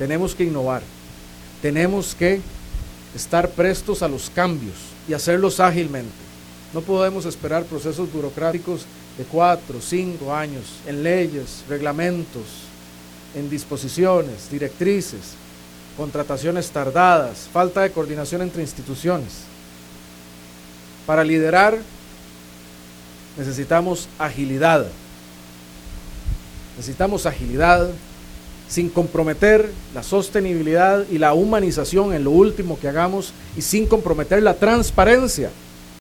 tenemos que innovar, tenemos que estar prestos a los cambios y hacerlos ágilmente. No podemos esperar procesos burocráticos de 4, 5 años en leyes, reglamentos, en disposiciones, directrices, contrataciones tardadas, falta de coordinación entre instituciones. Para liderar necesitamos agilidad. Necesitamos agilidad sin comprometer la sostenibilidad y la humanización en lo último que hagamos y sin comprometer la transparencia.